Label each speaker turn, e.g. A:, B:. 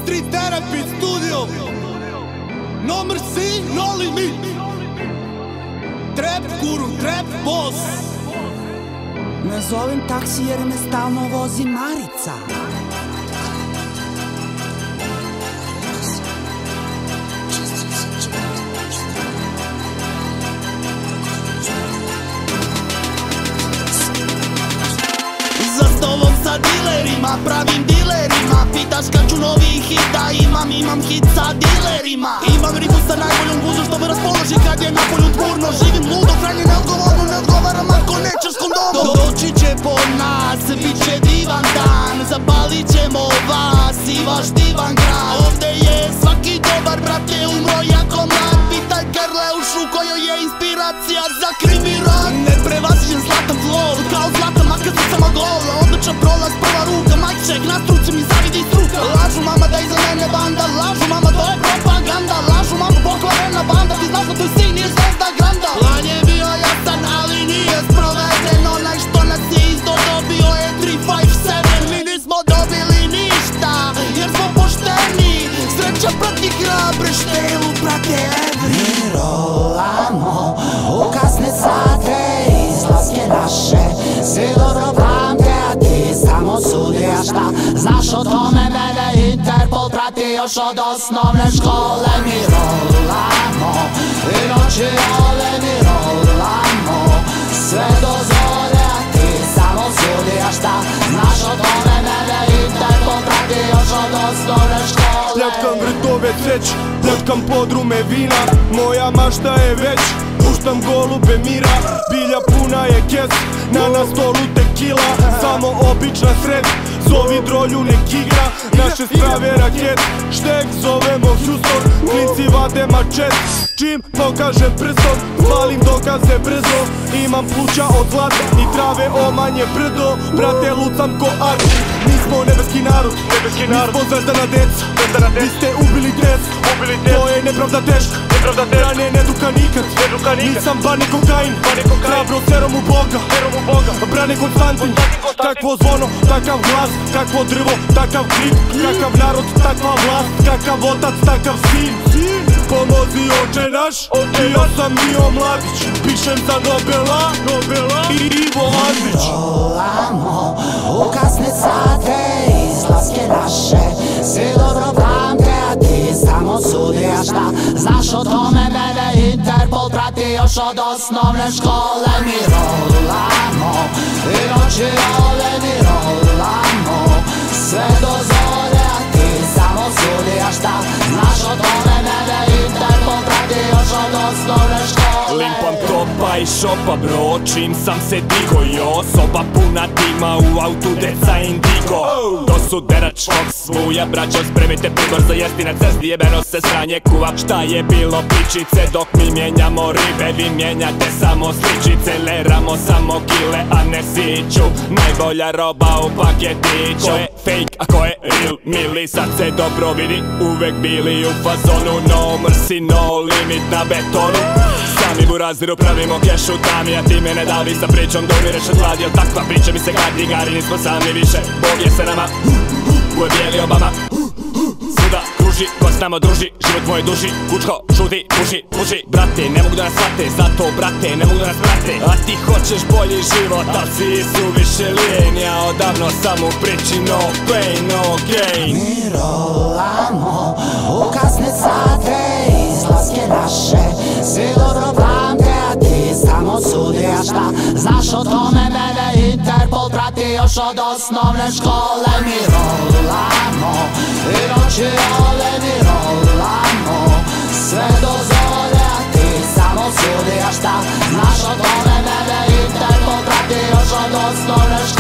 A: Street Therapy Studio. No mercy, no limit. Trap guru, trap boss.
B: Ne zovem taksi jer me stalno vozi Marica.
A: Za stolom sa dilerima, pravim dilerima. Pitaš kad ću novi hit da imam hit sa dilerima. Imam ribu sa najboljom gužom što me raspoloži kad je napolju tmurno. Živim ludo, krajnje neodgovorno, ne odgovaram ako nećeš kondomu. Doći će po nas, bit će divan dan. Zapalit ćemo vas i vaš divan grad. Ovde je svaki dobar, brate, umro jako mlad. Pitaj Kerleušu kojoj je inspiracija za krimi rad. Neprevaziđen zlatan flow, kao zlatan makar sam samo gol. Odličan prolaz, prva ruka, mic check, na struci mi zavidi struka. Lažu mama da iza mene banda, lažu mama to je propaganda. Lažu mama pokvarena banda, ti znaš da tvoj sin nije zvezda granda. Plan je bio jasan, ali nije sproveden. Onaj što nas je izdobio je 357. Mi nismo dobili ništa, jer smo pošteni. Sreća prati hrabre, štelu prate evri.
B: Mi rolamo u kasne sate, izlaske naše svi dobro pamte, a ti samo sudija šta znaš o tome. Mene Interpol prati još od osnovne škole. Mi rolamo i noći ove, mi rolamo sve do zore, a ti samo sudija šta znaš o tome. Mene Interpol prati još od osnovne škole.
C: Pljačkam vrtove cveć, pljačkam podrume vina. Moja mašta je već, puštam golube mira. Bilja puna je kes, na stolu tekila. Samo obična sred, zovi drolju nek igra. Naše strave raket, štek zovemo Houston. Klinci vade mačet, čim pokažem prstom palim dokaze brzo, imam pluća od zlata i trave omanje brdo. Brate lucam ko Arti, nismo nebeski narod, nismo zvezdana deca. Vi ste ubili decu, to je nepravda teška. Rane ne duka nikad, nisam bani kokain. Hrabro serom u Boga, brane Konstantin. Kakvo zvono, takav glas, kakvo drvo, takav krik. Kakav narod, takva vlast, kakav otac, takav sin. Pomozi oče naš, i ja sam Mio Mladić. Pišem za Nobela i Ivo Andrić.
B: Rolamo u kasne sate, izlaske naše svi dobro pamte, a ti samo sudija šta znaš o tome. Mene Interpol prati još od osnovne škole. Mi rolamo i noći ove, mi rolamo sve do zore, a ti samo sudija šta znaš o tome. Mene Interpol prati još od osnovne škole.
D: Limpam topa i šopa bro, čim sam se digo jo. Soba puna tima, u autu deca indigo. To su derač, Fox, Vuja, braćo, spremite pribor za jesti na cesti. Jebeno se sranje kuva, šta je bilo pričice. Dok mi mijenjamo ribe, vi mijenjate samo sličice. Leramo samo kile, a ne siću. Najbolja roba u paketiću. Ko je fake, a ko je real, mili. Sad se dobro vidi, uvek bili u fazonu. No mercy, no limit na betonu. Sami buraziru pravimo kešu tami, a ti mene davi sa pričom da umireš od gladi. Od takva priča mi se gadi, gari nismo sami više. Bog je sa nama, u je bijeli Obama. Svuda kruži, ko s nama druži, život moj duži. Kučko, šuti, puši, brate, ne mogu da nas vrate. Zato, brate, ne mogu da nas vrate. A ti hoćeš bolji život, al si suviše lijen. Ja odavno sam u priči, no pain, no gain.
B: Mi rolamo u kasne sate, izlaske naše svi dobro pamte, a ti samo sudija šta znaš o tome. Mene Interpol prati još od osnovne škole. Mi rolamo i noći ove, mi rolamo sve do zore, a ti samo sudija šta znaš o tome. Mene Interpol prati još od osnovne škole.